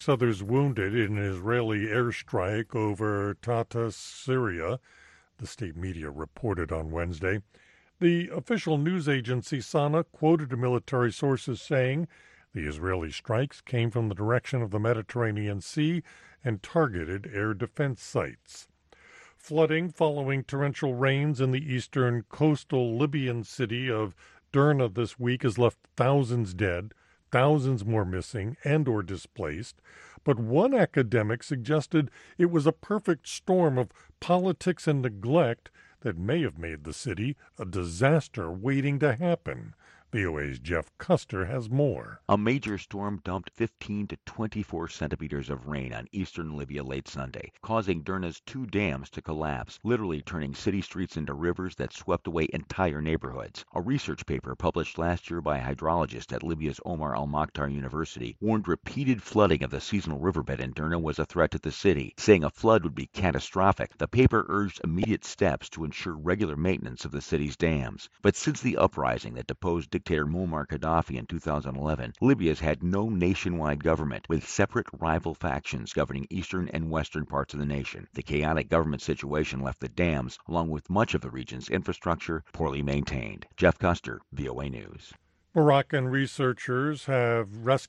Others wounded in an Israeli airstrike over Tartus, Syria, the state media reported on Wednesday. The official news agency Sana quoted military sources saying the Israeli strikes came from the direction of the Mediterranean Sea and targeted air defense sites. Flooding following torrential rains in the eastern coastal Libyan city of Derna this week has left thousands dead, thousands more missing and or displaced. But one academic suggested it was a perfect storm of politics and neglect that may have made the city a disaster waiting to happen. VOA's Jeff Custer has more. A major storm dumped 15 to 24 centimeters of rain on eastern Libya late Sunday, causing Derna's 2 dams to collapse, literally turning city streets into rivers that swept away entire neighborhoods. A research paper published last year by a hydrologist at Libya's Omar al-Makhtar University warned repeated flooding of the seasonal riverbed in Derna was a threat to the city, saying a flood would be catastrophic. The paper urged immediate steps to ensure regular maintenance of the city's dams. But since the uprising that deposed dictator Muammar Gaddafi in 2011, Libya's had no nationwide government, with separate rival factions governing eastern and western parts of the nation. The chaotic government situation left the dams, along with much of the region's infrastructure, poorly maintained. Jeff Custer, VOA News. Moroccan rescuers have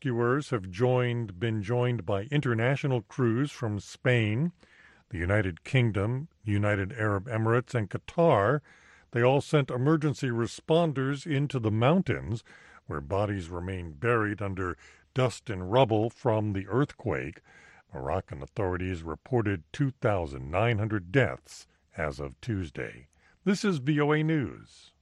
been joined by international crews from Spain, the United Kingdom, United Arab Emirates, and Qatar. They all sent emergency responders into the mountains, where bodies remain buried under dust and rubble from the earthquake. Moroccan authorities reported 2,900 deaths as of Tuesday. This is VOA News.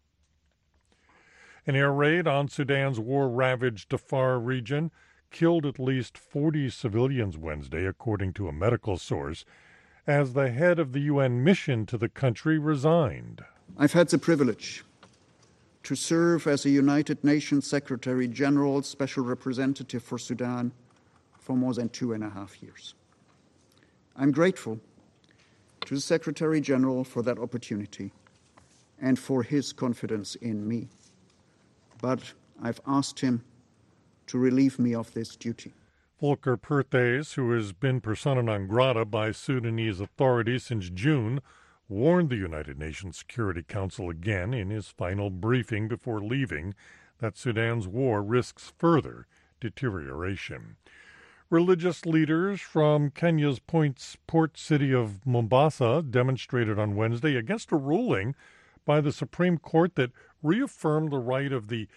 An air raid on Sudan's war-ravaged Darfur region killed at least 40 civilians Wednesday, according to a medical source, as the head of the UN mission to the country resigned. I've had the privilege to serve as a United Nations Secretary General Special Representative for Sudan for more than 2.5 years. I'm grateful to the Secretary General for that opportunity and for his confidence in me. But I've asked him to relieve me of this duty. Volker Perthes, who has been persona non grata by Sudanese authorities since June, warned the United Nations Security Council again in his final briefing before leaving that Sudan's war risks further deterioration. Religious leaders from Kenya's port city of Mombasa demonstrated on Wednesday against a ruling by the Supreme Court that reaffirmed the right of the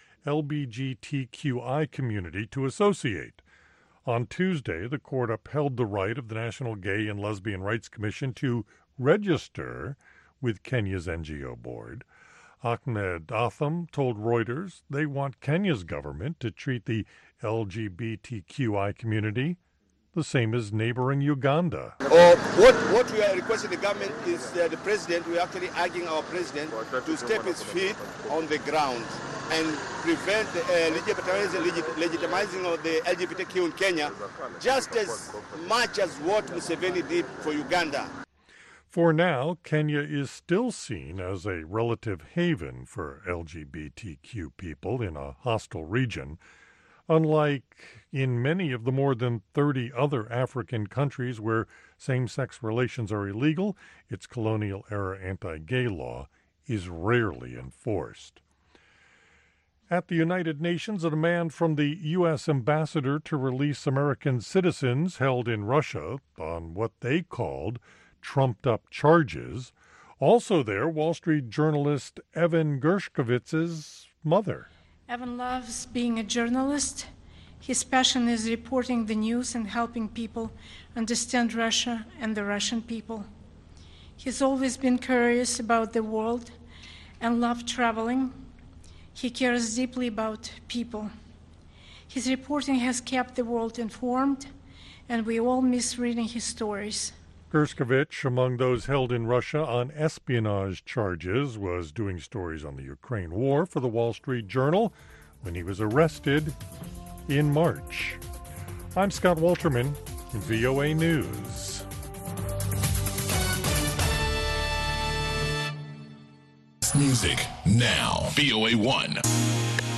LGBTQI community to associate. On Tuesday, the court upheld the right of the National Gay and Lesbian Rights Commission to register with Kenya's NGO board. Ahmed Atham told Reuters they want Kenya's government to treat the LGBTQI community the same as neighboring Uganda. What we are requesting the government is the president, we are actually urging our president to step his feet on the ground and prevent legitimizing of the LGBTQ in Kenya, just as much as what Museveni did for Uganda. For now, Kenya is still seen as a relative haven for LGBTQ people in a hostile region. Unlike in many of the more than 30 other African countries where same-sex relations are illegal, its colonial-era anti-gay law is rarely enforced. At the United Nations, a demand from the U.S. ambassador to release American citizens held in Russia on what they called trumped-up charges. Also there, Wall Street journalist Evan Gershkovitz's mother. Evan loves being a journalist. His passion is reporting the news and helping people understand Russia and the Russian people. He's always been curious about the world and loved traveling. He cares deeply about people. His reporting has kept the world informed, and we all miss reading his stories. Gershkovich, among those held in Russia on espionage charges, was doing stories on the Ukraine war for the Wall Street Journal when he was arrested in March. I'm Scott Walterman, VOA News. Music now. VOA 1.